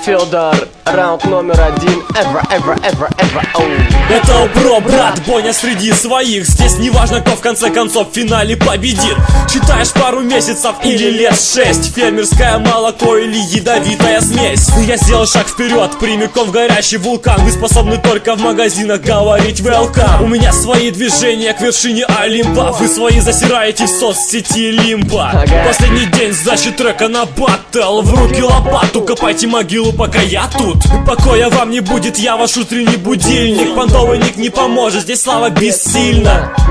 Федор, раунд номер один. Ever, oh. Это бро, брат, Боня среди своих. Здесь не важно, кто в конце концов в финале победит. Считаешь пару месяцев или лет 6, фермерское молоко или ядовитая смесь. Я сделал шаг вперед, прямиком в горящий вулкан. Вы способны только в магазинах говорить welcome. У меня свои движения к вершине Олимпа. Вы свои засираете в соцсети лимба. Последний день сдачи трека на баттл. В руки лопату, копайте могилу, пока я тут. Покоя вам не будет, я ваш утренний будильник. Понтовый ник не поможет, здесь слава бессильна.